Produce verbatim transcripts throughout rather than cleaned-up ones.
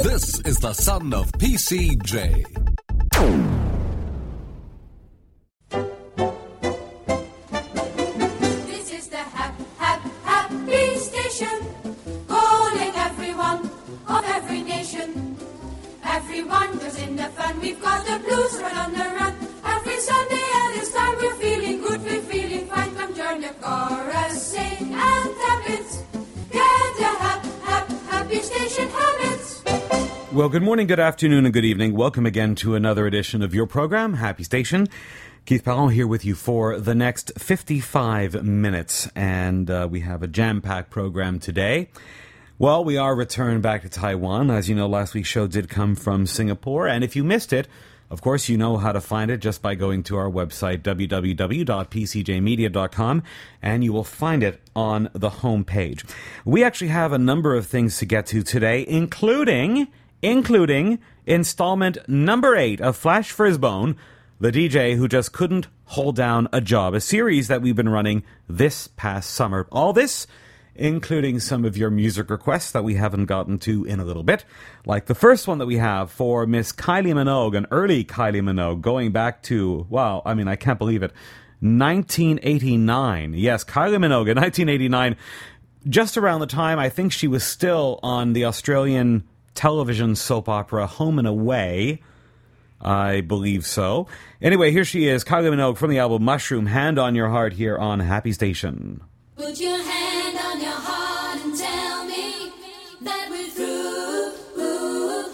This is the son of P C J. This is the hap, hap, happy station, calling everyone of every nation. Everyone goes in the fun, we've got the blues right on the run. Every Sunday at this time we're feeling good, we're feeling fine. Come join the chorus, sing and tap it. Get the hap, hap, happy station habits. Well, good morning, good afternoon, and good evening. Welcome again to another edition of your program, Happy Station. Keith Parent here with you for the next fifty-five minutes, and uh, we have a jam-packed program today. Well, we are returned back to Taiwan. As you know, last week's show did come from Singapore, and if you missed it, of course, you know how to find it just by going to our website, w w w dot p c j media dot com, and you will find it on the home page. We actually have a number of things to get to today, including... including installment number eight of Flash Frisbone, the D J who just couldn't hold down a job, a series that we've been running this past summer. All this, including some of your music requests that we haven't gotten to in a little bit, like the first one that we have for Miss Kylie Minogue, an early Kylie Minogue, going back to, wow, I mean, I can't believe it, nineteen eighty-nine. Yes, Kylie Minogue in nineteen eighty-nine, just around the time I think she was still on the Australian television soap opera Home and Away. I believe so. Anyway, here she is, Kylie Minogue from the album Mushroom, Hand on Your Heart here on Happy Station. Put your hand on your heart and tell me that we're through. Ooh,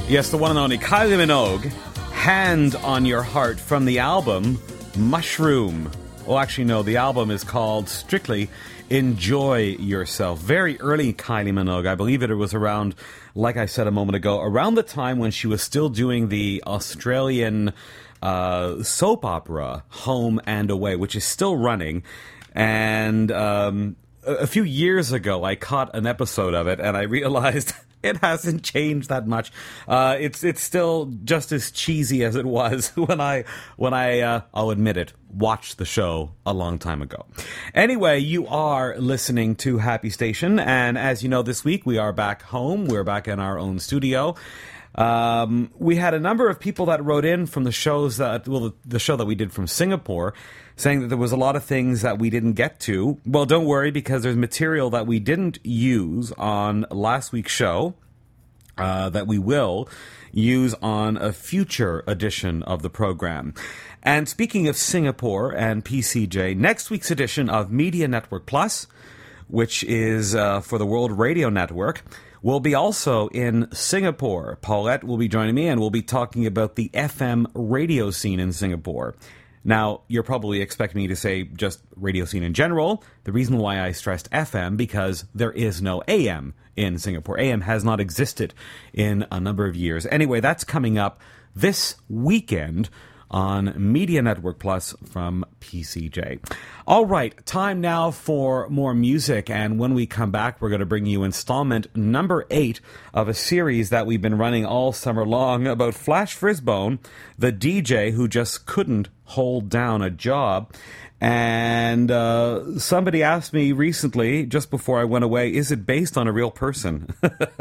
Yes, the one and only Kylie Minogue, Hand on Your Heart, from the album Mushroom. Well, actually, no, the album is called strictly Enjoy Yourself. Very early Kylie Minogue. I believe it was around, like I said a moment ago, around the time when she was still doing the Australian uh, soap opera Home and Away, which is still running. And um, a few years ago, I caught an episode of it, and I realized it hasn't changed that much. Uh, it's it's still just as cheesy as it was when I when I uh, I'll admit it, watched the show a long time ago. Anyway, you are listening to Happy Station, and as you know, this week we are back home. We're back in our own studio. Um, we had a number of people that wrote in from the shows that well, the, the show that we did from Singapore, saying that there was a lot of things that we didn't get to. Well, don't worry, because there's material that we didn't use on last week's show uh, that we will use on a future edition of the program. And speaking of Singapore and P C J, next week's edition of Media Network Plus, which is uh, for the World Radio Network, will be also in Singapore. Paulette will be joining me, and we'll be talking about the F M radio scene in Singapore. Now, you're probably expecting me to say just radio scene in general. The reason why I stressed F M, because there is no A M in Singapore. A M has not existed in a number of years. Anyway, that's coming up this weekend on Media Network Plus from P C J. All right, time now for more music, and when we come back, we're going to bring you installment number eight of a series that we've been running all summer long about Flash Frisbone, the D J who just couldn't hold down a job. And uh, somebody asked me recently, just before I went away, is it based on a real person?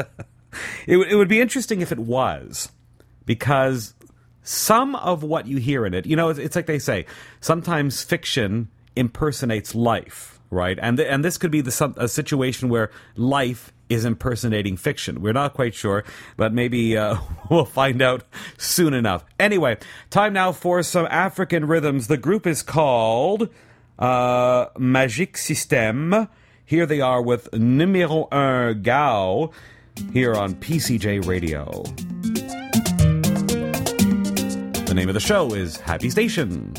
it, w- it would be interesting if it was, because some of what you hear in it, you know, it's, it's like they say, sometimes fiction impersonates life, right? And th- and this could be the some, a situation where life is impersonating fiction. We're not quite sure, but maybe uh, we'll find out soon enough. Anyway, time now for some African rhythms. The group is called uh, Magic System. Here they are with Numéro un Gao here on P C J Radio. The name of the show is Happy Station.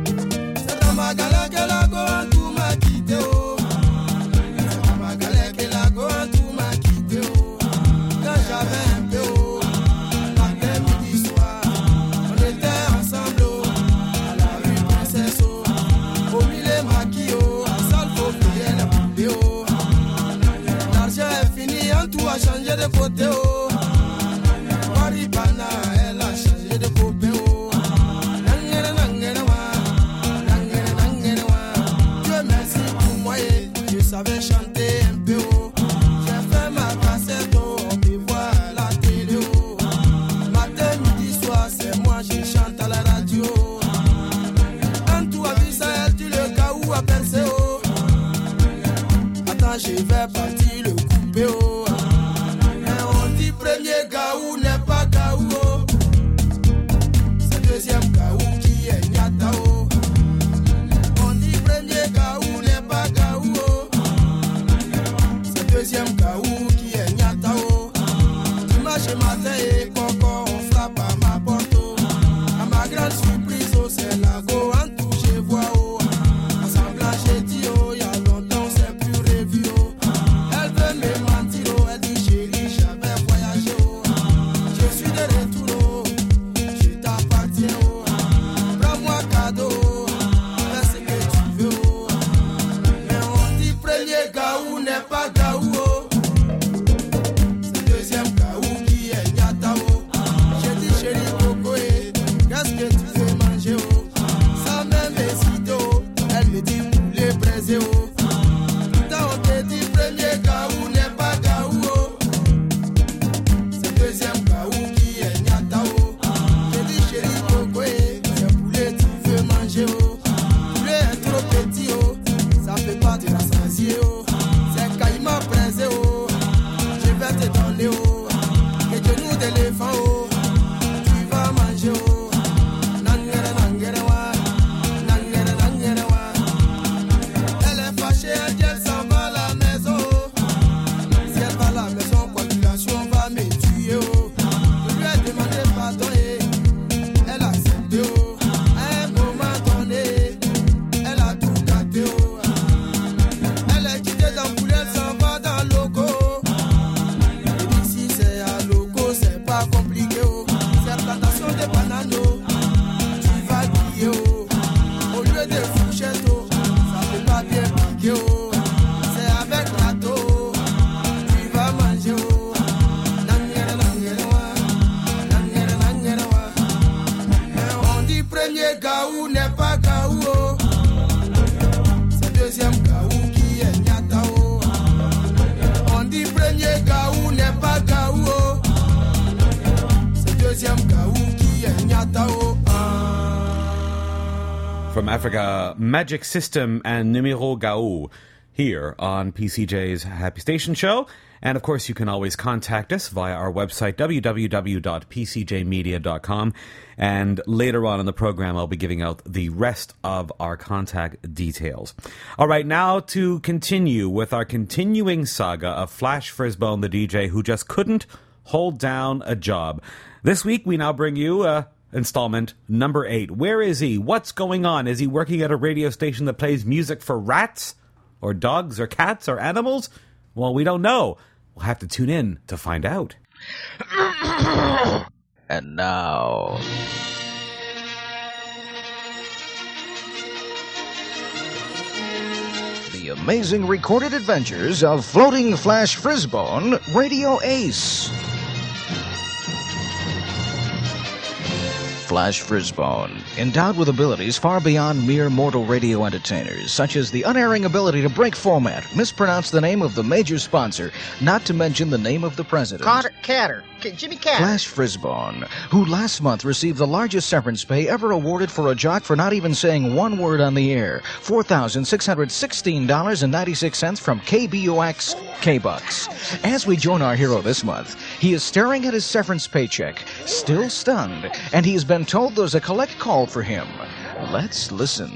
Changer de côté, oh, Maripana, elle a changé de côté, oh, Nangere, Nangere, Nangere, Nangere, Dieu merci pour moi, je savais chanter un peu, oh, j'ai fait ma cassette, oh, on me voit à la télé, oh, matin, midi, soir, c'est moi, je chante à la radio, un tout à Israël, tu le cas où à percer, oh, attends, je vais partir le couper, oh. From Africa, Magic System and Numero Gao here on P C J's Happy Station Show. And of course, you can always contact us via our website, w w w dot p c j media dot com. And later on in the program, I'll be giving out the rest of our contact details. All right, now to continue with our continuing saga of Flash Frisbone, the D J who just couldn't hold down a job. This week, we now bring you uh, installment number eight. Where is he? What's going on? Is he working at a radio station that plays music for rats? Or dogs? Or cats? Or animals? Well, we don't know. We'll have to tune in to find out. And now... the amazing recorded adventures of Floating Flash Frisbone, Radio Ace. Flash Frisbone, endowed with abilities far beyond mere mortal radio entertainers, such as the unerring ability to break format, mispronounce the name of the major sponsor, not to mention the name of the president. Carter, Catter, K- Jimmy Catter. Flash Frisbone, who last month received the largest severance pay ever awarded for a jock for not even saying one word on the air, four thousand six hundred sixteen dollars and ninety-six cents from K B O X K-Bucks. As we join our hero this month, he is staring at his severance paycheck, still stunned, and he has been told there's a collect call for him. Let's listen.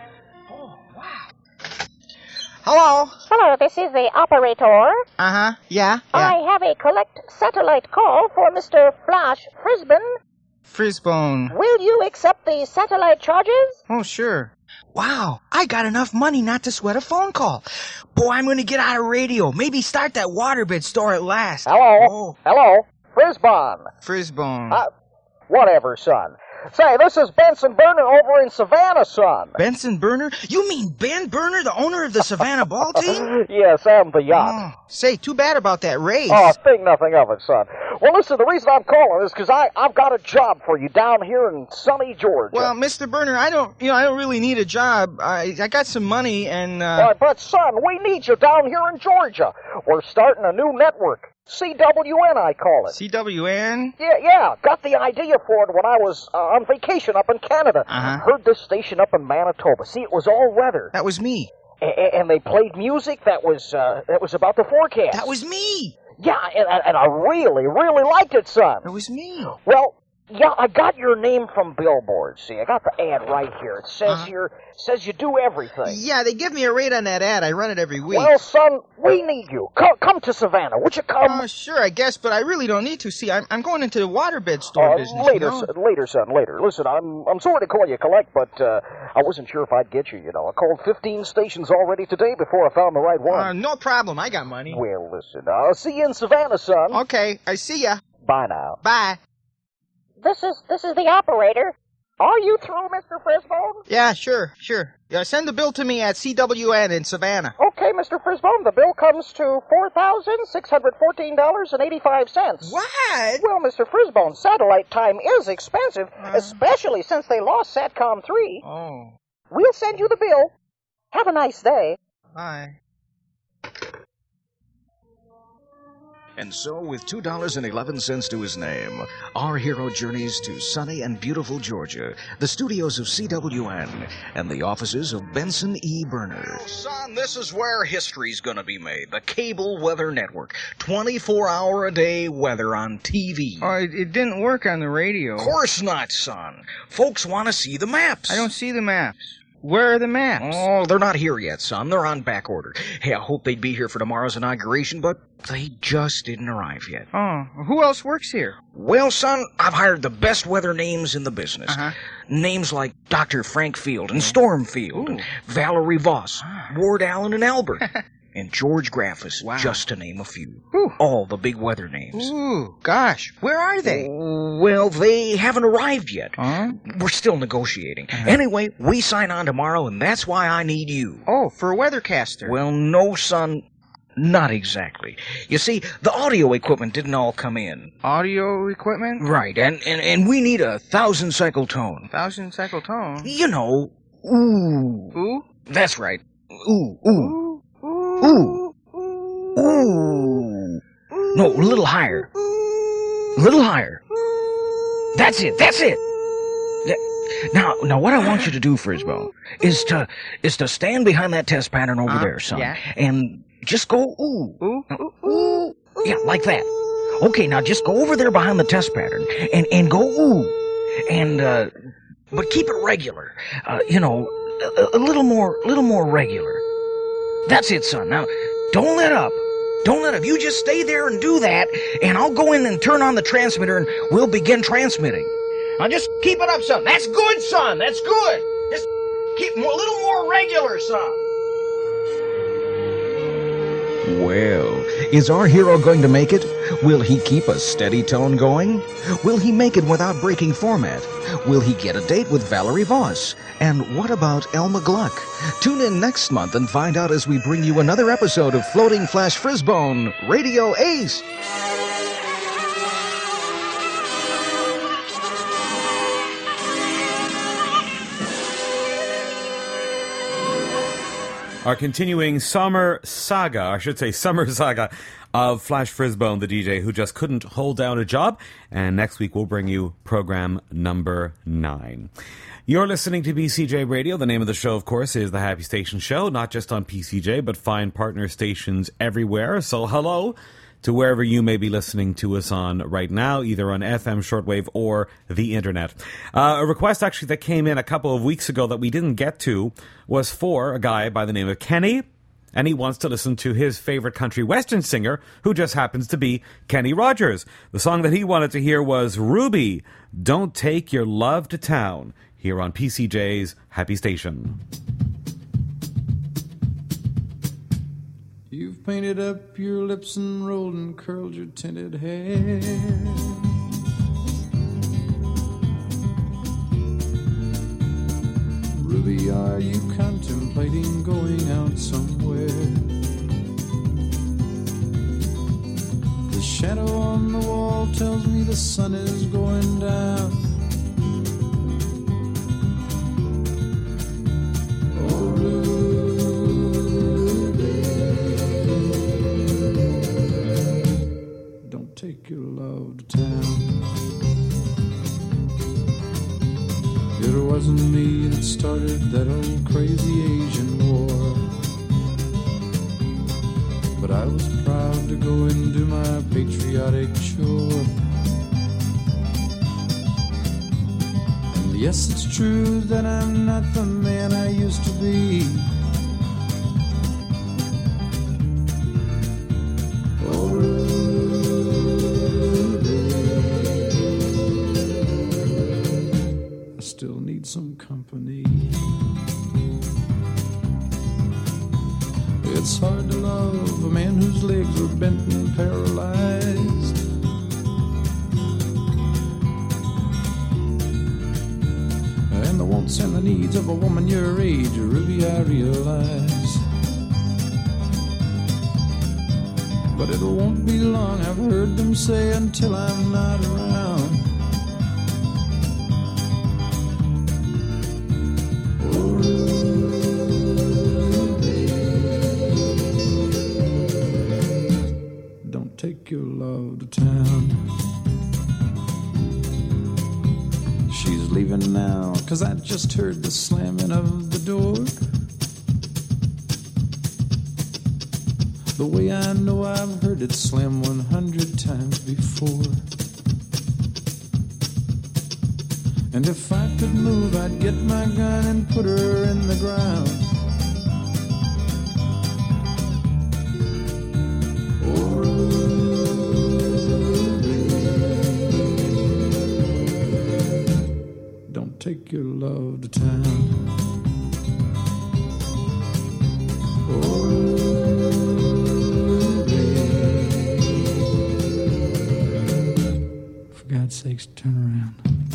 Hello. Hello, this is the operator. Uh-huh. Yeah, yeah. I have a collect satellite call for Mister Flash Frisbone. Frisbone. Will you accept the satellite charges? Oh, sure. Wow, I got enough money not to sweat a phone call. Boy, I'm going to get out of radio. Maybe start that waterbed store at last. Hello? Oh. Hello? Frisbone. Frisbone. Uh, whatever, son. Say, this is Benson Burner over in Savannah, son. Benson Burner? You mean Ben Burner, the owner of the Savannah ball team? Yes, and the yacht. Oh, say, too bad about that race. Oh, think nothing of it, son. Well, listen, the reason I'm calling is because I I've got a job for you down here in sunny Georgia. Well, Mister Burner, I don't, you know, I don't really need a job. I I got some money and, uh... But, but, son, we need you down here in Georgia. We're starting a new network. C W N, I call it. C W N? Yeah, yeah. Got the idea for it when I was uh, on vacation up in Canada. Uh-huh. Heard this station up in Manitoba. See, it was all weather. That was me. A- and they played music that was uh, that was about the forecast. That was me. Yeah, and, and I really, really liked it, son. That was me. Well, yeah, I got your name from billboards. See, I got the ad right here. It says Uh-huh. here, says you do everything. Yeah, they give me a rate on that ad. I run it every week. Well, son, we need you. Come, come to Savannah. Would you come? Oh, sure, I guess, but I really don't need to. See, I'm, I'm going into the waterbed store Uh, business, later, you know? son, later, son, later. Listen, I'm I'm sorry to call you collect, but uh, I wasn't sure if I'd get you, you know. I called fifteen stations already today before I found the right one. Uh, no problem. I got money. Well, listen, I'll see you in Savannah, son. Okay, I see ya. Bye now. Bye. This is this is the operator. Are you through, Mister Frisbone? Yeah, sure, sure. Yeah, send the bill to me at C W N in Savannah. Okay, Mister Frisbone, the bill comes to four thousand six hundred fourteen dollars and eighty-five cents. What? Well, Mister Frisbone, satellite time is expensive, Uh. especially since they lost SATCOM three. Oh, We'll send you the bill. Have a nice day. bye. And so, with two dollars and eleven cents to his name, our hero journeys to sunny and beautiful Georgia, the studios of C W N, and the offices of Benson E. Burner. Son, this is where history's gonna be made. The Cable Weather Network. twenty-four hour a day weather on T V. Oh, it, it didn't work on the radio. Of course not, son. Folks want to see the maps. I don't see the maps. Where are the maps? Oh, they're not here yet, son. They're on back order. Hey, I hope they'd be here for tomorrow's inauguration, but they just didn't arrive yet. Oh, who else works here? Well, son, I've hired the best weather names in the business. Uh-huh. Names like Doctor Frank Field and Storm Field, and Valerie Voss, Ward Allen and Albert, and George Graffis, Wow. just to name a few. Whew. All the big weather names. Ooh, gosh. Where are they? Well, they haven't arrived yet. Huh? We're still negotiating. Anyway, we sign on tomorrow, and that's why I need you. Oh, for a weathercaster. Well, no, son, not exactly. You see, the audio equipment didn't all come in. Audio equipment? Right, and, and, and we need a thousand cycle tone. Thousand cycle tone. You know, ooh. Ooh? That's right. Ooh, ooh, ooh, ooh. No, a little higher. A little higher. That's it. That's it. Th- Now, now, what I want you to do, Frisbo, is to is to stand behind that test pattern over Uh, there, son, yeah. and just go ooh, Ooh, ooh, ooh, yeah, like that. Okay, now just go over there behind the test pattern and and go ooh, and uh, but keep it regular. Uh, you know, a, a little more, little more regular. That's it, son. Now, don't let up. Don't let up. You just stay there and do that, and I'll go in and turn on the transmitter, and we'll begin transmitting. Now, just keep it up, son. That's good, son. That's good. Just keep a little more regular, son. Well, is our hero going to make it? Will he keep a steady tone going? Will he make it without breaking format? Will he get a date with Valerie Voss? And what about Elma Gluck? Tune in next month and find out as we bring you another episode of Floating Flash Frisbone Radio Ace. Our continuing summer saga, I should say summer saga, of Flash Frisbone, the D J who just couldn't hold down a job. And next week we'll bring you program number nine. You're listening to P C J Radio. The name of the show, of course, is The Happy Station Show, not just on P C J, but fine partner stations everywhere. So hello to wherever you may be listening to us on right now, either on F M shortwave or the internet. Uh, a request actually that came in a couple of weeks ago that we didn't get to was for a guy by the name of Kenny, and he wants to listen to his favorite country western singer, who just happens to be Kenny Rogers. The song that he wanted to hear was Ruby, Don't Take Your Love to Town, here on P C J's Happy Station. You've painted up your lips and rolled and curled your tinted hair. Ruby, are you contemplating going out somewhere? The shadow on the wall tells me the sun is going down. Oh, Ruby, take your love to town. It wasn't me that started that old crazy Asian war, but I was proud to go and do my patriotic chore. And yes, it's true that I'm not the man I used to be. Oh, still need some company. It's hard to love a man whose legs are bent and paralyzed. And the wants and the needs of a woman your age, Ruby, I realize. But it won't be long, I've heard them say, until I'm not around. Take your love to town. She's leaving now, 'cause I just heard the slamming of the door. The way I know I've heard it slam one hundred times before. And if I could move, I'd get my gun and put her in the ground. Take your love to town. Oh, for God's sakes, turn around.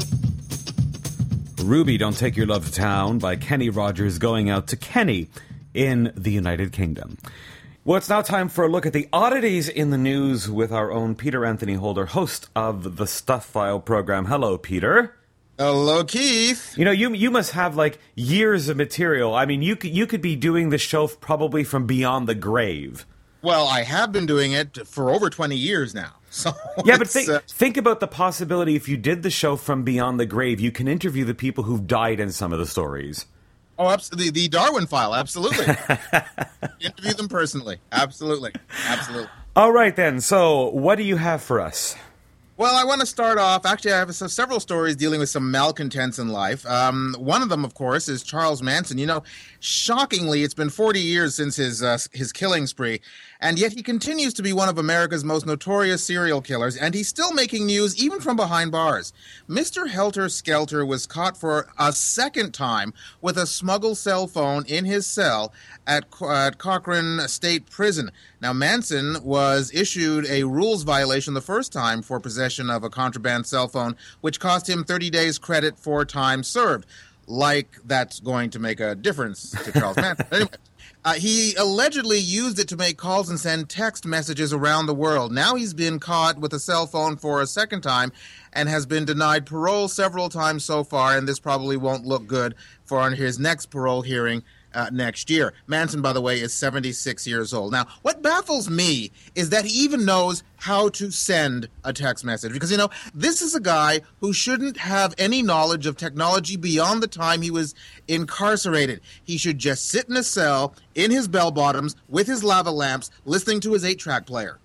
Ruby, Don't Take Your Love to Town by Kenny Rogers, going out to Kenny in the United Kingdom. Well, it's now time for a look at the oddities in the news with our own Peter Anthony Holder, host of the Stuff File program. Hello, Peter. Hello, Keith. You know, you you must have, like, years of material. I mean, you could, you could be doing the show probably from beyond the grave. Well, I have been doing it for over twenty years now. So yeah, but it's, think, uh, think about the possibility if you did the show from beyond the grave, you can interview the people who've died in some of the stories. oh, absolutely. The Darwin File, absolutely. Interview them personally. Absolutely. Absolutely. All right, then. So what do you have for us? Well, I want to start off. Actually, I have s- several stories dealing with some malcontents in life. Um, one of them, of course, is Charles Manson. You know, shockingly, it's been forty years since his uh, his killing spree, and yet he continues to be one of America's most notorious serial killers, and he's still making news even from behind bars. Mister Helter Skelter was caught for a second time with a smuggled cell phone in his cell at, at Cochrane State Prison. Now, Manson was issued a rules violation the first time for possession of a contraband cell phone, which cost him thirty days credit for time served. Like that's going to make a difference to Charles Manson. Anyway, uh, he allegedly used it to make calls and send text messages around the world. Now he's been caught with a cell phone for a second time and has been denied parole several times so far, and this probably won't look good for his next parole hearing Uh, next year. Manson, by the way, is seventy-six years old. Now, what baffles me is that he even knows how to send a text message. Because, you know, this is a guy who shouldn't have any knowledge of technology beyond the time he was incarcerated. He should just sit in a cell, in his bell-bottoms, with his lava lamps, listening to his eight-track player.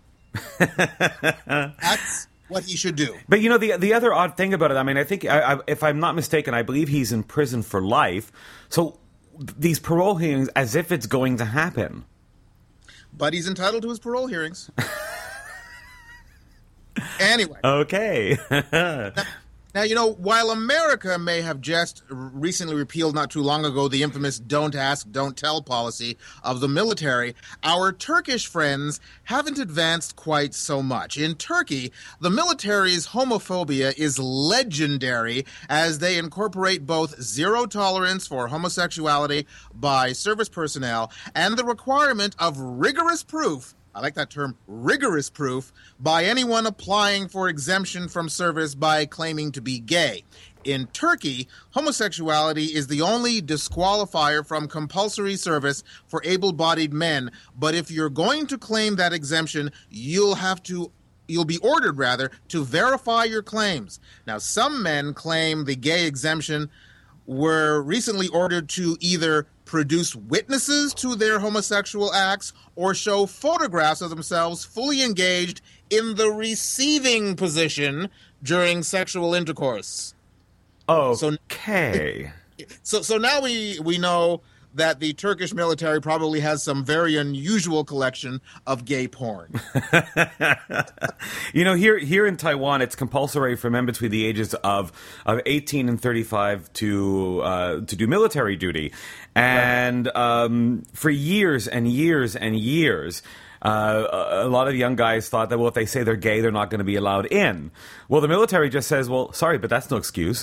That's what he should do. But, you know, the the other odd thing about it, I mean, I think, I, I, if I'm not mistaken, I believe he's in prison for life. So these parole hearings, as if it's going to happen. But he's entitled to his parole hearings. Anyway. Okay. now, now, you know, while America may have just recently repealed not too long ago the infamous don't ask, don't tell policy of the military, our Turkish friends haven't advanced quite so much. In Turkey, the military's homophobia is legendary as they incorporate both zero tolerance for homosexuality by service personnel and the requirement of rigorous proof, I like that term, rigorous proof, by anyone applying for exemption from service by claiming to be gay. In Turkey, homosexuality is the only disqualifier from compulsory service for able-bodied men, but if you're going to claim that exemption, you'll have to You'll be ordered, rather, to verify your claims. Now, some men claim the gay exemption were recently ordered to either produce witnesses to their homosexual acts or show photographs of themselves fully engaged in the receiving position during sexual intercourse. Oh, okay. So, so now we, we know that the Turkish military probably has some very unusual collection of gay porn. You know, here here in Taiwan, it's compulsory for men between the ages of, of eighteen and thirty-five to uh, to do military duty. And um, for years and years and years, uh, a lot of young guys thought that, well, if they say they're gay, they're not going to be allowed in. Well, the military just says, well, sorry, but that's no excuse.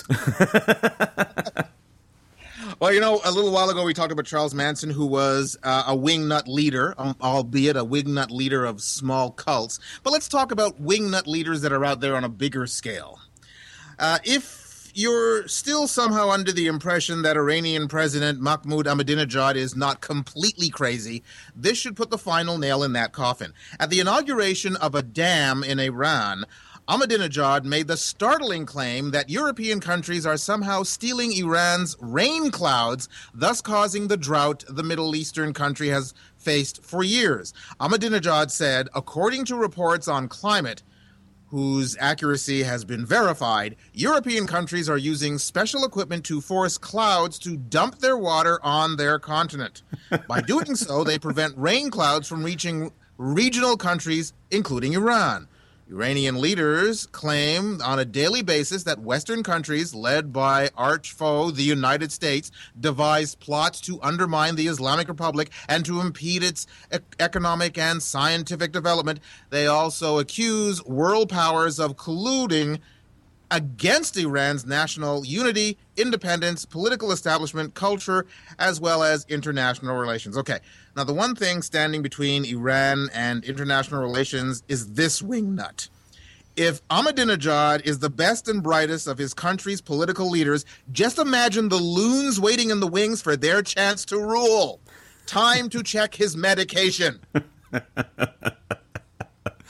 Well, you know, a little while ago we talked about Charles Manson, who was uh, a wingnut leader, um, albeit a wingnut leader of small cults. But let's talk about wingnut leaders that are out there on a bigger scale. Uh, if you're still somehow under the impression that Iranian President Mahmoud Ahmadinejad is not completely crazy, this should put the final nail in that coffin. At the inauguration of a dam in Iran, Ahmadinejad made the startling claim that European countries are somehow stealing Iran's rain clouds, thus causing the drought the Middle Eastern country has faced for years. Ahmadinejad said, according to reports on climate, whose accuracy has been verified, European countries are using special equipment to force clouds to dump their water on their continent. By doing so, they prevent rain clouds from reaching regional countries, including Iran. Iranian leaders claim on a daily basis that Western countries, led by arch foe the United States, devise plots to undermine the Islamic Republic and to impede its e- economic and scientific development. They also accuse world powers of colluding against Iran's national unity, independence, political establishment, culture, as well as international relations. Okay, now the one thing standing between Iran and international relations is this wingnut. If Ahmadinejad is the best and brightest of his country's political leaders, just imagine the loons waiting in the wings for their chance to rule. Time to check his medication.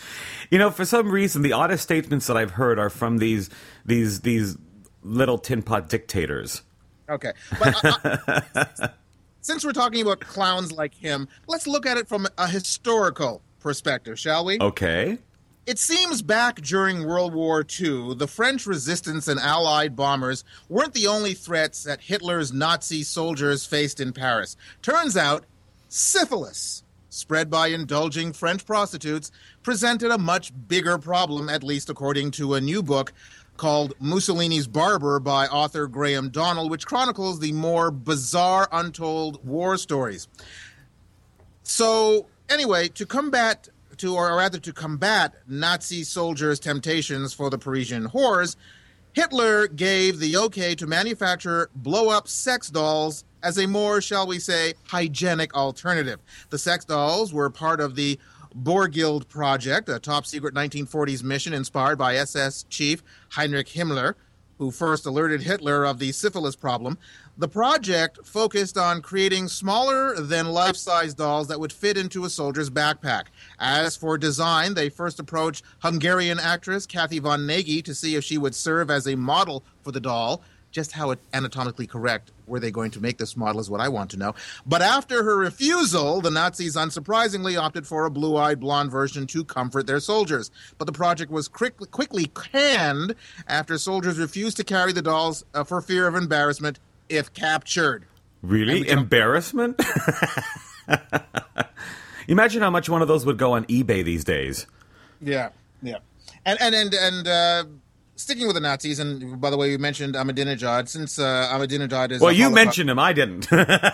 You know, for some reason, the oddest statements that I've heard are from these these these little tin pot dictators. Okay, but uh, uh, since we're talking about clowns like him, let's look at it from a historical perspective, shall we? Okay. It seems back during World War Two, the French resistance and Allied bombers weren't the only threats that Hitler's Nazi soldiers faced in Paris. Turns out, syphilis, spread by indulging French prostitutes, presented a much bigger problem, at least according to a new book called Mussolini's Barber by author Graham Donnell, which chronicles the more bizarre, untold war stories. So, anyway, to combat... to, or rather to combat Nazi soldiers' temptations for the Parisian whores, Hitler gave the okay to manufacture blow-up sex dolls as a more, shall we say, hygienic alternative. The sex dolls were part of the Borghild Project, a top-secret nineteen forties mission inspired by S S Chief Heinrich Himmler, who first alerted Hitler of the syphilis problem. The project focused on creating smaller than life-size dolls that would fit into a soldier's backpack. As for design, they first approached Hungarian actress Kathy von Nagy to see if she would serve as a model for the doll. Just how anatomically correct were they going to make this model is what I want to know. But after her refusal, the Nazis unsurprisingly opted for a blue-eyed blonde version to comfort their soldiers. But the project was quick, quickly canned after soldiers refused to carry the dolls uh, for fear of embarrassment if captured. Really? Embarrassment? Imagine how much one of those would go on eBay these days. Yeah, yeah. And, and, and, and, uh, sticking with the Nazis, and by the way, you mentioned Ahmadinejad. Since uh, Ahmadinejad is well, a you Holocaust- mentioned him. I didn't.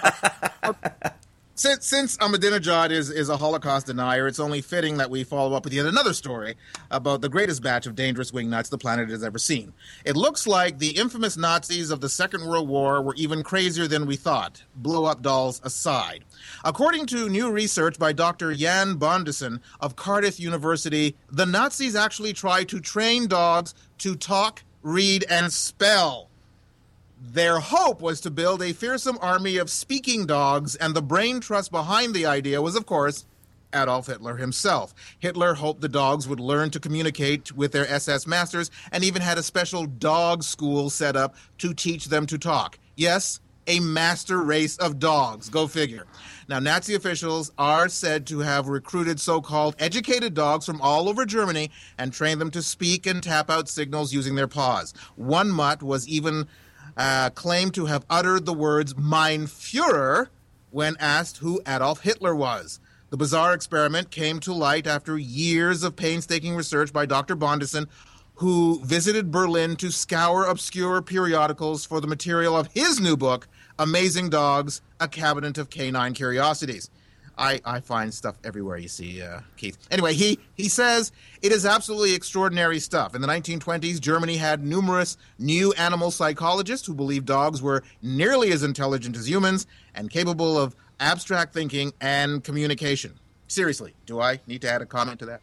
since, since Ahmadinejad is is a Holocaust denier, it's only fitting that we follow up with yet another story about the greatest batch of dangerous wingnuts the planet has ever seen. It looks like the infamous Nazis of the Second World War were even crazier than we thought. Blow-up dolls aside. According to new research by Doctor Jan Bondussen of Cardiff University, the Nazis actually tried to train dogs to talk, read, and spell. Their hope was to build a fearsome army of speaking dogs, and the brain trust behind the idea was, of course, Adolf Hitler himself. Hitler hoped the dogs would learn to communicate with their S S masters and even had a special dog school set up to teach them to talk. Yes, a master race of dogs. Go figure. Now, Nazi officials are said to have recruited so-called educated dogs from all over Germany and trained them to speak and tap out signals using their paws. One mutt was even uh, claimed to have uttered the words Mein Führer when asked who Adolf Hitler was. The bizarre experiment came to light after years of painstaking research by Doctor Bondussen, who visited Berlin to scour obscure periodicals for the material of his new book, Amazing Dogs, A Cabinet of Canine Curiosities. I, I find stuff everywhere, you see, uh, Keith. Anyway, he, he says it is absolutely extraordinary stuff. In the nineteen twenties, Germany had numerous new animal psychologists who believed dogs were nearly as intelligent as humans and capable of abstract thinking and communication. Seriously, do I need to add a comment to that?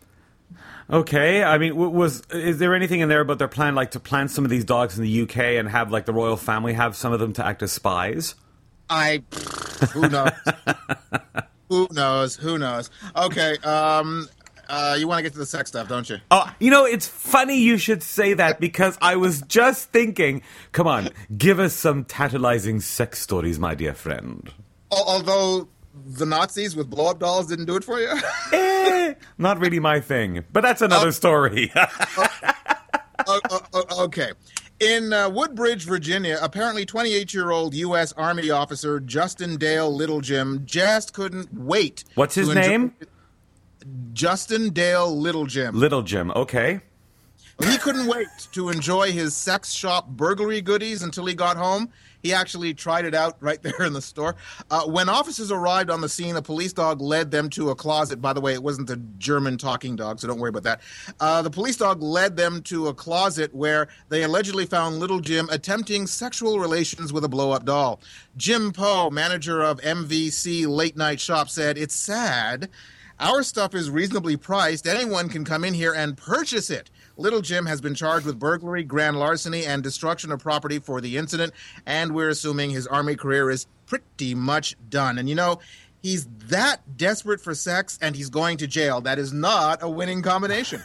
Okay, I mean, was is there anything in there about their plan, like to plant some of these dogs in the U K and have, like, the royal family have some of them to act as spies? I, who knows? Who knows? Who knows? Okay, um, uh, you want to get to the sex stuff, don't you? Oh, you know, it's funny you should say that because I was just thinking, come on, give us some tantalizing sex stories, my dear friend. Although the Nazis with blow-up dolls didn't do it for you? eh, not really my thing, but that's another uh, story. uh, uh, uh, okay. In uh, Woodbridge, Virginia, apparently twenty-eight-year-old U S Army officer Justin Dale Little Jim just couldn't wait. What's his name? Justin Dale Little Jim. Little Jim, okay. He couldn't wait to enjoy his sex shop burglary goodies until he got home. He actually tried it out right there in the store. Uh, when officers arrived on the scene, a police dog led them to a closet. By the way, it wasn't a German talking dog, so don't worry about that. Uh, the police dog led them to a closet where they allegedly found Little Jim attempting sexual relations with a blow-up doll. Jim Poe, manager of M V C Late Night Shop, said, "It's sad. Our stuff is reasonably priced. Anyone can come in here and purchase it." Little Jim has been charged with burglary, grand larceny, and destruction of property for the incident, and we're assuming his Army career is pretty much done. And you know, He's that desperate for sex, and he's going to jail. That is not a winning combination.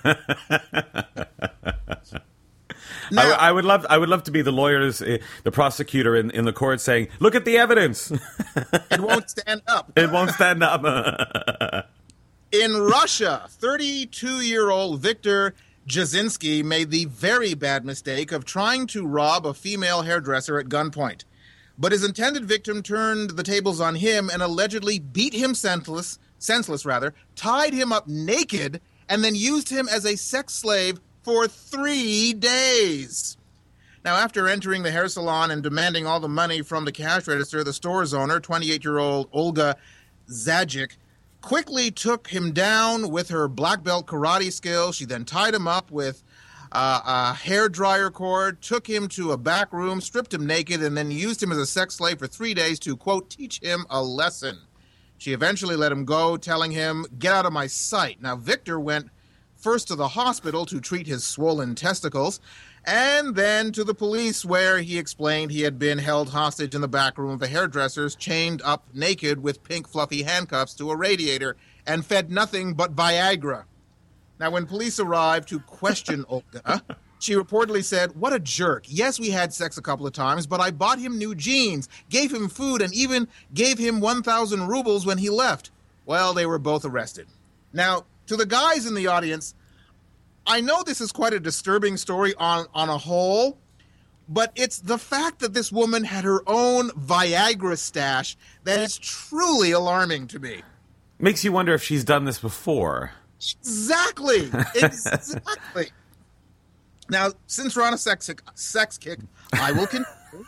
Now, I, I would love, I would love to be the lawyers, uh, the prosecutor in, in the court saying, "Look at the evidence." It won't stand up. It won't stand up. In Russia, thirty-two-year-old Viktor Jasinski made the very bad mistake of trying to rob a female hairdresser at gunpoint. But his intended victim turned the tables on him and allegedly beat him senseless, senseless rather, tied him up naked, and then used him as a sex slave for three days. Now, after entering the hair salon and demanding all the money from the cash register, the store's owner, twenty-eight-year-old Olga Zajic, quickly took him down with her black belt karate skills. She then tied him up with uh, a hair dryer cord, took him to a back room, stripped him naked, and then used him as a sex slave for three days to, quote, teach him a lesson. She eventually let him go, telling him, "Get out of my sight." Now, Victor went first to the hospital to treat his swollen testicles, and then to the police, where he explained he had been held hostage in the back room of a hairdresser's, chained up naked with pink fluffy handcuffs to a radiator, and fed nothing but Viagra. Now, when police arrived to question Olga, she reportedly said, "What a jerk. Yes, we had sex a couple of times, but I bought him new jeans, gave him food, and even gave him one thousand rubles when he left." Well, they were both arrested. Now, to the guys in the audience, I know this is quite a disturbing story on, on a whole, but it's the fact that this woman had her own Viagra stash that is truly alarming to me. Makes you wonder if she's done this before. Exactly. Exactly. Now, since we're on a sex, sex kick, I will continue.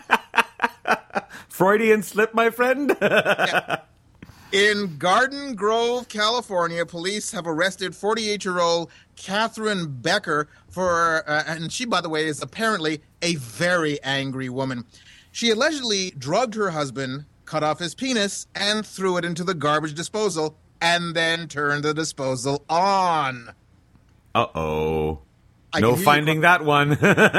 Freudian slip, my friend. Yeah. In Garden Grove, California, police have arrested forty-eight-year-old Catherine Becker for, uh, and she, by the way, is apparently a very angry woman. She allegedly drugged her husband, cut off his penis, and threw it into the garbage disposal, and then turned the disposal on. Uh-oh. I No finding that one.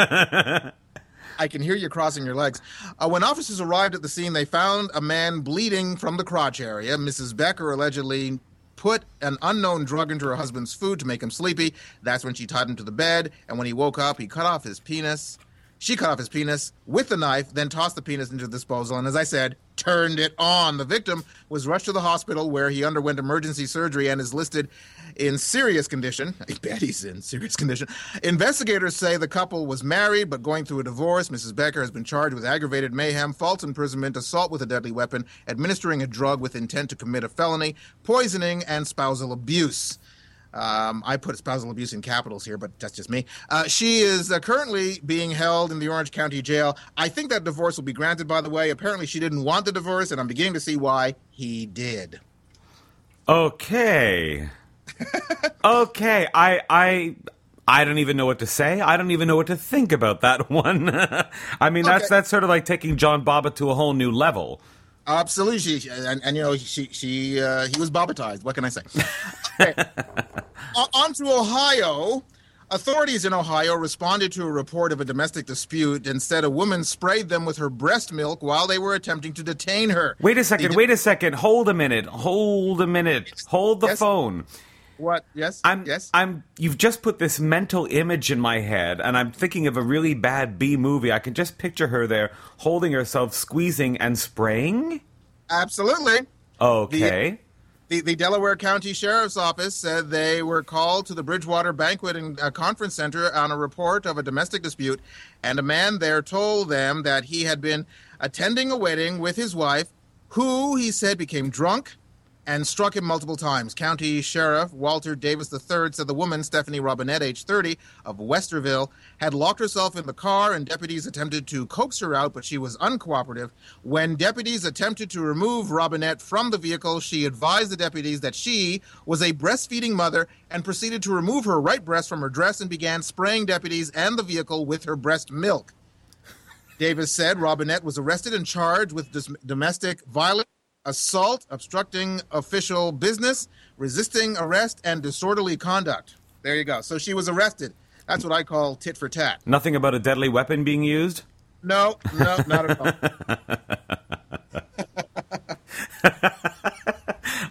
I can hear you crossing your legs. Uh, when officers arrived at the scene, they found a man bleeding from the crotch area. Missus Becker allegedly put an unknown drug into her husband's food to make him sleepy. That's when she tied him to the bed, and when he woke up, he cut off his penis. She cut off his penis with the knife, then tossed the penis into the disposal, and as I said, turned it on. The victim was rushed to the hospital, where he underwent emergency surgery and is listed in serious condition. I bet he's in serious condition. Investigators say the couple was married but going through a divorce. Missus Becker has been charged with aggravated mayhem, false imprisonment, assault with a deadly weapon, administering a drug with intent to commit a felony, poisoning, and spousal abuse. Um, I put spousal abuse in capitals here, but that's just me. Uh, she is uh, currently being held in the Orange County Jail. I think that divorce will be granted, by the way. Apparently she didn't want the divorce, and I'm beginning to see why he did. Okay. okay. I, I, I don't even know what to say. I don't even know what to think about that one. I mean, that's, Okay. that's sort of like taking John Bobbitt to a whole new level. Absolutely, she, and, and you know she she uh, he was bobbatized. What can I say? Okay. O- on to Ohio. Authorities in Ohio responded to a report of a domestic dispute and said a woman sprayed them with her breast milk while they were attempting to detain her. Wait a second. The- Wait a second. Hold a minute. Hold a minute. Hold the Yes. phone. What? Yes. I'm, yes. I'm, you've just put this mental image in my head, and I'm thinking of a really bad B movie. I can just picture her there holding herself, squeezing and spraying. Absolutely. Okay. The, the Delaware County Sheriff's Office said they were called to the Bridgewater Banquet and uh, Conference Center on a report of a domestic dispute, and a man there told them that he had been attending a wedding with his wife, who, he said, became drunk and struck him multiple times. County Sheriff Walter Davis the third said the woman, Stephanie Robinette, age thirty, of Westerville, had locked herself in the car, and deputies attempted to coax her out, but she was uncooperative. When deputies attempted to remove Robinette from the vehicle, she advised the deputies that she was a breastfeeding mother and proceeded to remove her right breast from her dress and began spraying deputies and the vehicle with her breast milk. Davis said Robinette was arrested and charged with dis- domestic violence, assault, obstructing official business, resisting arrest, and disorderly conduct. There you go. So she was arrested. That's what I call tit for tat. Nothing about a deadly weapon being used? No, no, not at all.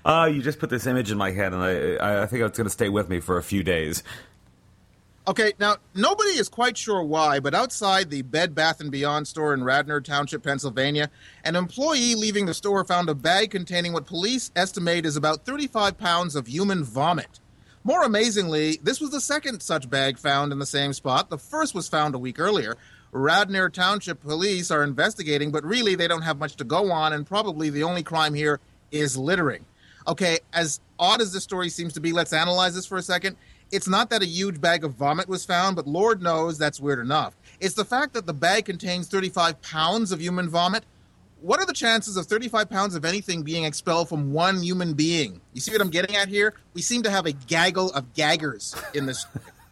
Uh, you just put this image in my head, and I, I think it's going to stay with me for a few days. Okay, now, nobody is quite sure why, but outside the Bed Bath and Beyond store in Radnor Township, Pennsylvania, an employee leaving the store found a bag containing what police estimate is about thirty-five pounds of human vomit. More amazingly, this was the second such bag found in the same spot. The first was found a week earlier. Radnor Township police are investigating, but really they don't have much to go on, and probably the only crime here is littering. Okay, as odd as this story seems to be, let's analyze this for a second. It's not that a huge bag of vomit was found, but Lord knows that's weird enough. It's the fact that the bag contains thirty-five pounds of human vomit. What are the chances of thirty-five pounds of anything being expelled from one human being? You see what I'm getting at here? We seem to have a gaggle of gaggers in this.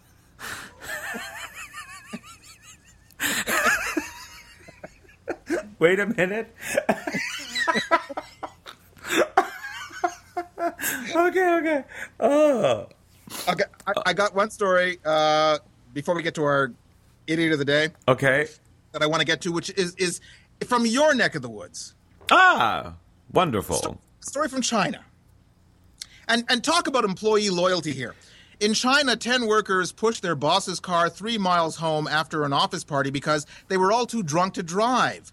Wait a minute. okay, okay. Oh. Okay, I, I got one story uh, before we get to our idiot of the day. Okay. That I want to get to, which is is from your neck of the woods. Ah, wonderful. Sto- story from China. And and talk about employee loyalty here. In China, ten workers pushed their boss's car three miles home after an office party because they were all too drunk to drive.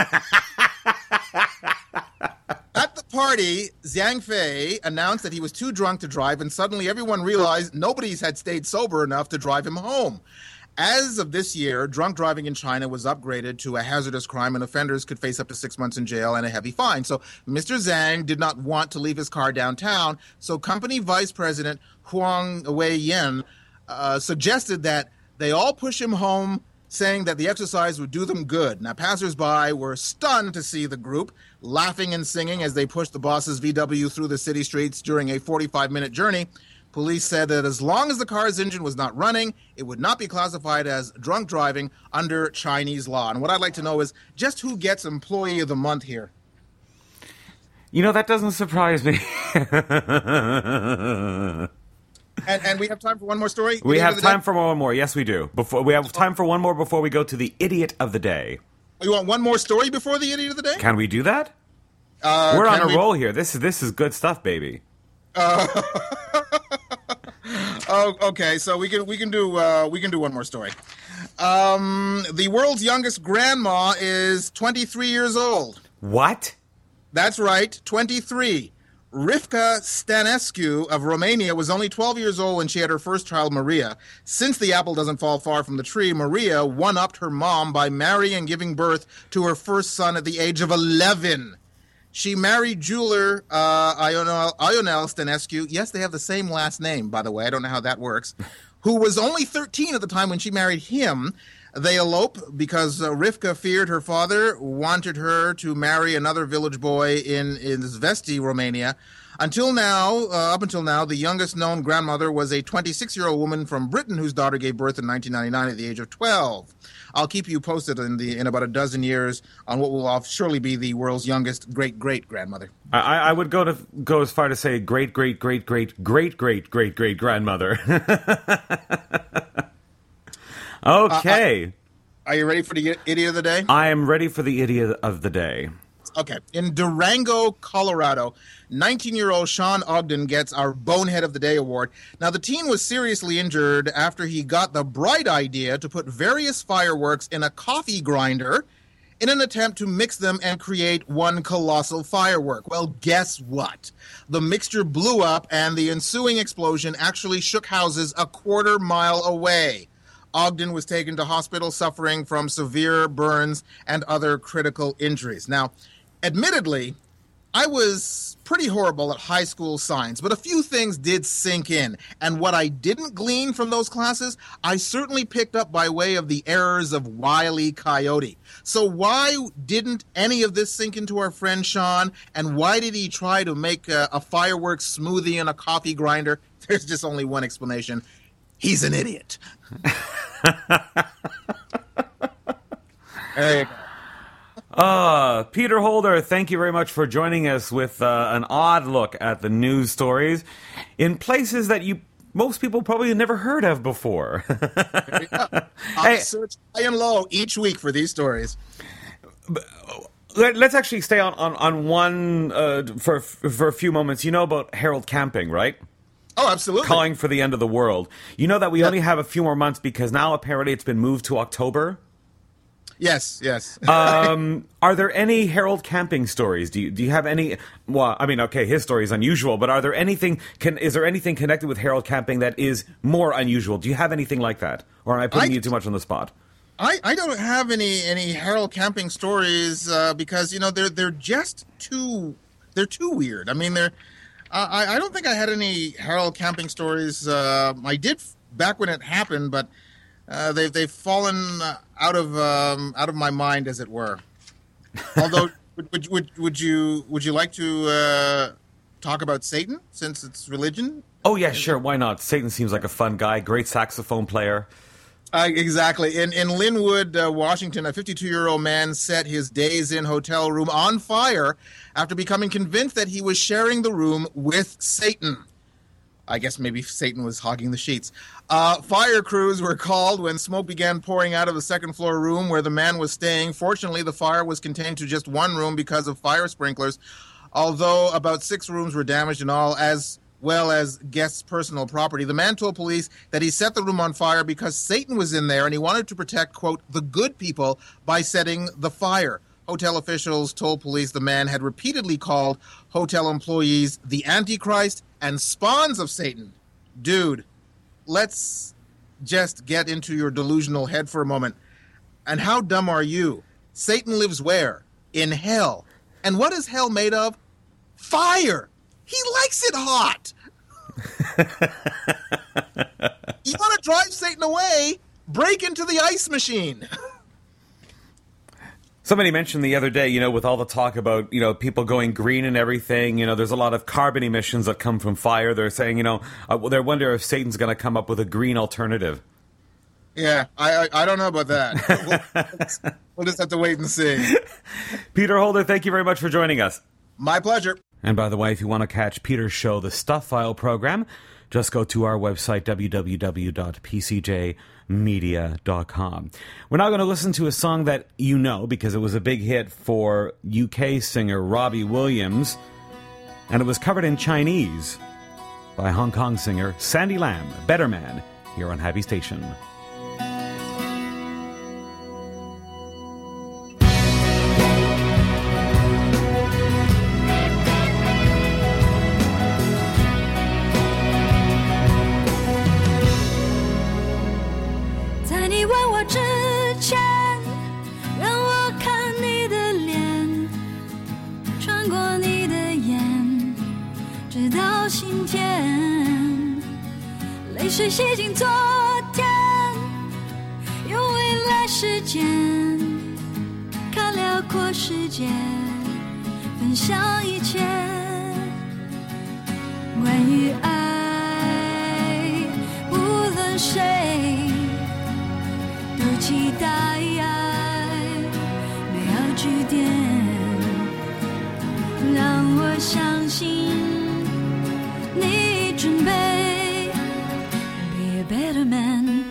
At the party, Zhang Fei announced that he was too drunk to drive, and suddenly everyone realized nobody's had stayed sober enough to drive him home. As of this year, drunk driving in China was upgraded to a hazardous crime, and offenders could face up to six months in jail and a heavy fine. So Mister Zhang did not want to leave his car downtown, so company vice president Huang Wei-yin uh, suggested that they all push him home, saying that the exercise would do them good. Now, passersby were stunned to see the group laughing and singing as they pushed the boss's V W through the city streets during a forty-five minute journey. Police said that as long as the car's engine was not running, it would not be classified as drunk driving under Chinese law. And what I'd like to know is just who gets Employee of the Month here? You know, that doesn't surprise me. And, and we have time for one more story? We Idiot have of the time day? for one more. Yes, we do. Before we have time for one more before we go to the idiot of the day. You want one more story before the idiot of the day? Can we do that? Uh, We're on a we... roll here. This is this is good stuff, baby. Uh, oh, okay. So we can we can do uh, we can do one more story. Um, the world's youngest grandma is twenty-three years old. What? That's right, twenty-three. Rivka Stanescu of Romania was only twelve years old when she had her first child, Maria. Since the apple doesn't fall far from the tree, Maria one-upped her mom by marrying and giving birth to her first son at the age of eleven. She married jeweler uh, Ionel, Ionel Stanescu. Yes, they have the same last name, by the way. I don't know how that works. Who was only thirteen at the time when she married him. They elope because uh, Rivka feared her father wanted her to marry another village boy in, in Zvesti, Romania. Until now, uh, up until now, the youngest known grandmother was a twenty-six-year-old woman from Britain whose daughter gave birth in nineteen ninety-nine at the age of twelve. I'll keep you posted in the in about a dozen years on what will surely be the world's youngest great-great-grandmother. I, I would go to go as far to say great, great, great, great, great, great, great, great grandmother. Okay. Uh, uh, are you ready for the idiot of the day? I am ready for the idiot of the day. Okay. In Durango, Colorado, nineteen-year-old Sean Ogden gets our Bonehead of the Day award. Now, the teen was seriously injured after he got the bright idea to put various fireworks in a coffee grinder in an attempt to mix them and create one colossal firework. Well, guess what? The mixture blew up, and the ensuing explosion actually shook houses a quarter mile away. Ogden was taken to hospital suffering from severe burns and other critical injuries. Now, admittedly, I was pretty horrible at high school science, but a few things did sink in. And what I didn't glean from those classes, I certainly picked up by way of the errors of Wile E. Coyote. So why didn't any of this sink into our friend Sean? And why did he try to make a, a fireworks smoothie in a coffee grinder? There's just only one explanation. He's an idiot. There you go. Uh, Peter Holder, thank you very much for joining us with uh, an odd look at the news stories in places that you most people probably never heard of before. I'll Hey, search high and low each week for these stories. let, let's actually stay on on on one uh, for for a few moments. You know about Harold Camping, right? Oh, absolutely. Calling for the end of the world. You know that we yeah. only have a few more months because now apparently it's been moved to October. Yes, yes. um, are there any Harold Camping stories? Do you do you have any? Well, I mean, okay, his story is unusual, but are there anything? Can is there anything connected with Harold Camping that is more unusual? Do you have anything like that, or am I putting I, you too much on the spot? I, I don't have any any Harold Camping stories uh, because you know they're they're just too they're too weird. I mean, they're I I don't think I had any Harold Camping stories. Uh, I did back when it happened, but. Uh, they've they've fallen out of um, out of my mind, as it were. Although, would, would would you would you like to uh, talk about Satan since it's religion? Oh yeah, sure. Why not? Satan seems like a fun guy. Great saxophone player. Uh, exactly. In in Linwood, uh, Washington, a fifty-two-year-old man set his Days Inn hotel room on fire after becoming convinced that he was sharing the room with Satan. I guess maybe Satan was hogging the sheets. Uh, fire crews were called when smoke began pouring out of the second floor room where the man was staying. Fortunately, the fire was contained to just one room because of fire sprinklers, although about six rooms were damaged in all, as well as guests' personal property. The man told police that he set the room on fire because Satan was in there and he wanted to protect, quote, the good people by setting the fire. Hotel officials told police the man had repeatedly called hotel employees the Antichrist and spawns of Satan. Dude, let's just get into your delusional head for a moment. And how dumb are you? Satan lives where? In hell. And what is hell made of? Fire. He likes it hot. You want to drive Satan away? Break into the ice machine. Somebody mentioned the other day, you know, with all the talk about, you know, people going green and everything, you know, there's a lot of carbon emissions that come from fire. They're saying, you know, uh, they wonder if Satan's going to come up with a green alternative. Yeah, I I, I don't know about that. we'll, we'll just have to wait and see. Peter Holder, thank you very much for joining us. My pleasure. And by the way, if you want to catch Peter's show, the Stuff File program, just go to our website, w w w dot p c j media dot com. We're now going to listen to a song that you know because it was a big hit for U K singer Robbie Williams, and it was covered in Chinese by Hong Kong singer Sandy Lam, Better Man, here on Happy Station. 洗净昨天，用未来时间看辽阔世界，分享一切关于爱，无论谁都期待美好句点，让我相信你准备Better man.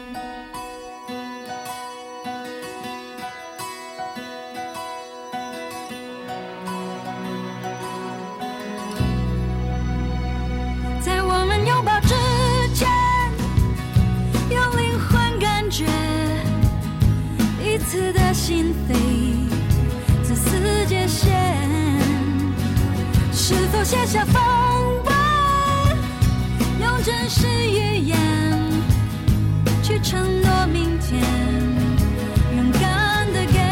在我们拥抱之前，用灵魂感觉彼此的心扉，自私界限，是否写下风文，用真实语言去承诺明天，勇敢地给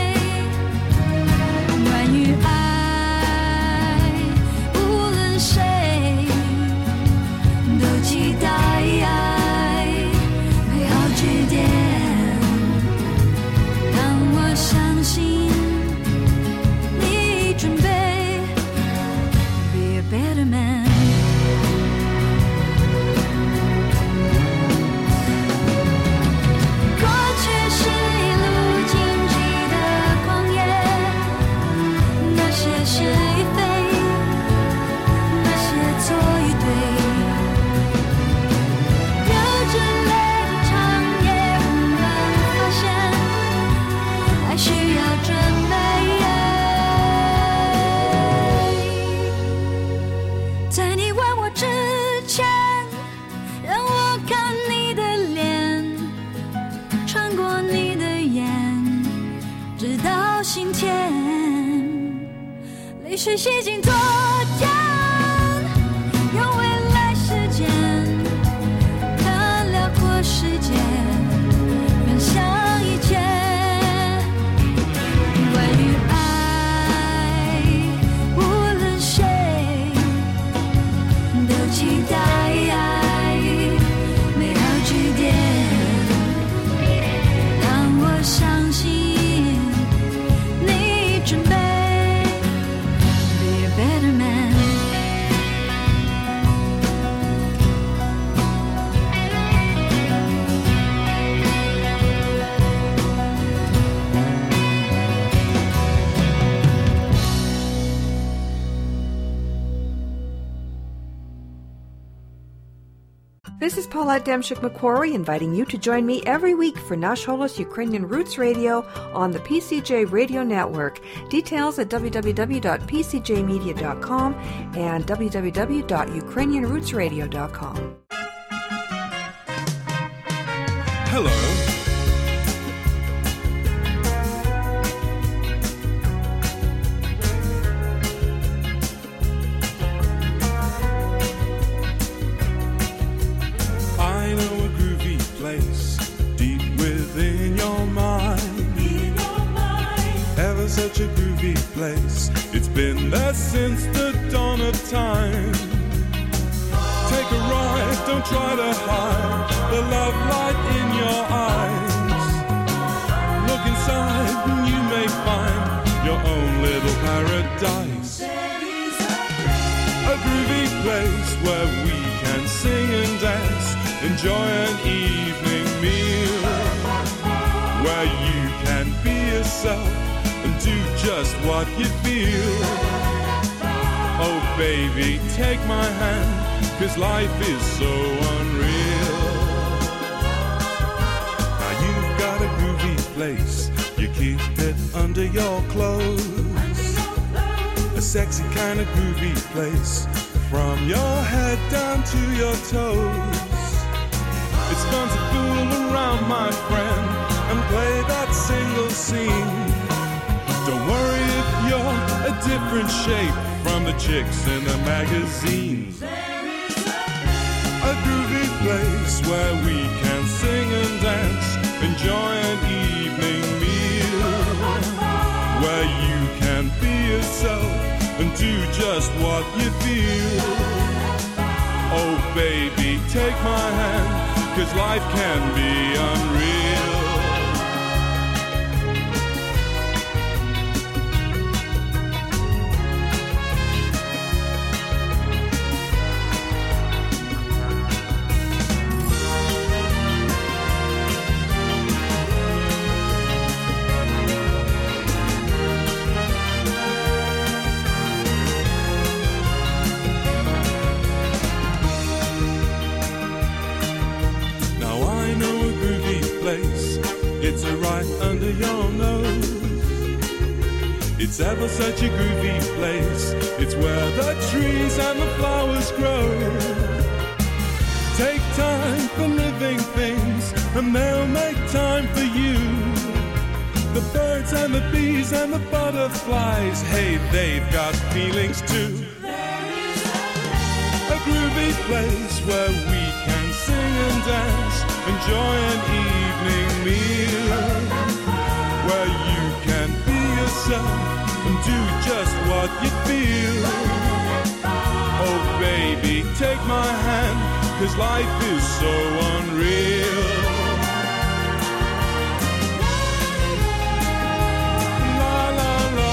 关于爱，无论谁都期待美好句点，让我相信你准备 Be a better man。 心田，泪水洗净昨天，用未来时间看辽阔世界，分享一切。关于爱，无论谁都期待美好句点。当我相信你准备 Be a better man。 This is Paulette Demchik-McQuarrie inviting you to join me every week for Nash Holos Ukrainian Roots Radio on the P C J Radio Network. Details at w w w dot p c j media dot com and w w w dot ukrainian roots radio dot com. Hello. I know a groovy place deep within your mind. Ever such a groovy place. It's been there since the dawn of time. Take a ride, don't try to hide the love light in your eyes. Look inside and you may find your own little paradise. A groovy place where we can sing and dance, enjoy an evening meal, where you can be yourself and do just what you feel. Oh baby, take my hand, 'cause life is so unreal. Now you've got a groovy place, you keep it under your clothes. A sexy kind of groovy place, from your head down to your toes. It's fun to fool around, my friend, and play that single scene. Don't worry if you're a different shape from the chicks in the magazines. A groovy place where we can sing and dance, enjoy an evening meal, where you can be yourself and do just what you feel. Oh baby, take my hand, 'cause life can be unreal. It's a right under your nose. It's ever such a groovy place. It's where the trees and the flowers grow. Take time for living things, and they'll make time for you. The birds and the bees and the butterflies, hey, they've got feelings too. A groovy place where we can sing and dance, enjoy an evening meal, where you can be yourself and do just what you feel. Oh baby, take my hand, 'cause life is so unreal. La la la.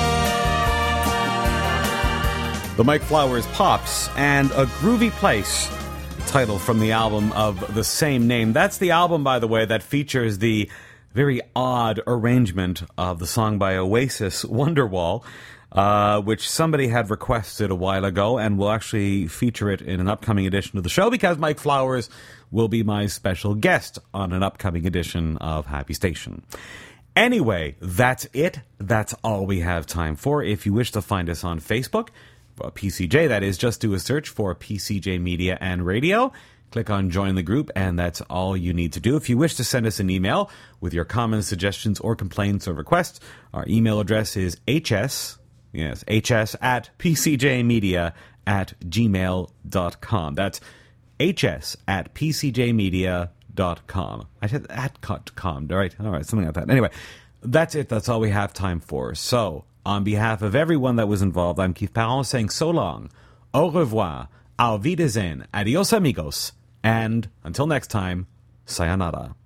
The Mike Flowers Pops and A Groovy Place, title from the album of the same name. That's the album, by the way, that features the very odd arrangement of the song by Oasis, Wonderwall, uh, which somebody had requested a while ago, and we'll actually feature it in an upcoming edition of the show because Mike Flowers will be my special guest on an upcoming edition of Happy Station. Anyway, that's it. That's all we have time for. If you wish to find us on Facebook, P C J, that is, just do a search for P C J Media and Radio. Click on Join the Group, and that's all you need to do. If you wish to send us an email with your comments, suggestions, or complaints or requests, our email address is hs, yes, hs at pcjmedia at gmail dot com. That's hs at pcjmedia dot com. I said at com, all right? All right, something like that. Anyway, that's it. That's all we have time for. So, on behalf of everyone that was involved, I'm Keith Parent saying so long, au revoir, auf Wiedersehen, adios amigos, and until next time, sayonara.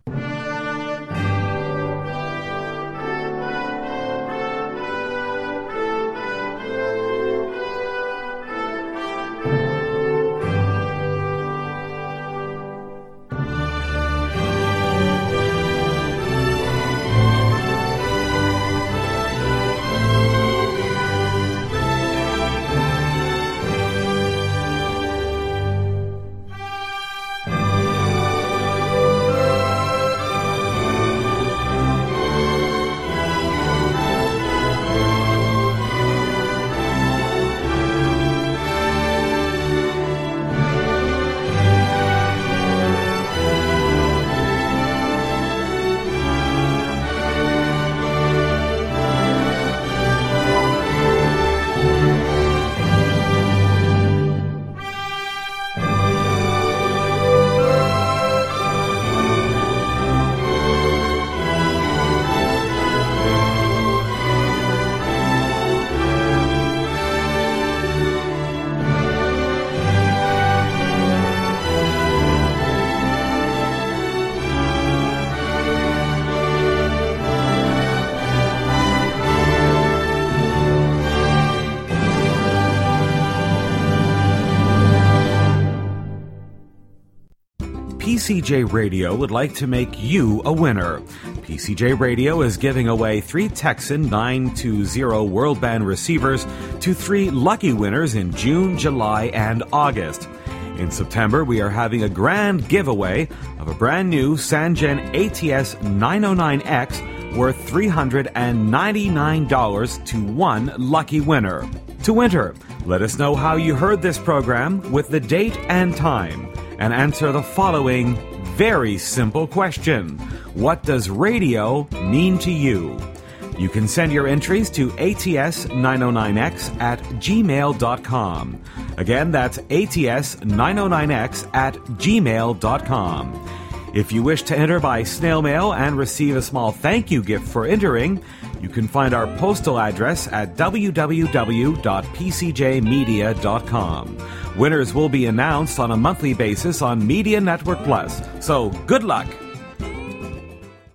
P C J Radio would like to make you a winner. P C J Radio is giving away three Texan nine two zero World Band receivers to three lucky winners in June, July, and August. In September, we are having a grand giveaway of a brand new Sangen A T S nine oh nine X worth three hundred ninety-nine dollars to one lucky winner. To enter, let us know how you heard this program with the date and time, and answer the following very simple question. What does radio mean to you? You can send your entries to A T S nine oh nine X at gmail dot com. Again, that's A T S nine oh nine X at gmail dot com. If you wish to enter by snail mail and receive a small thank you gift for entering, you can find our postal address at w w w dot p c j media dot com. Winners will be announced on a monthly basis on Media Network Plus. So, good luck!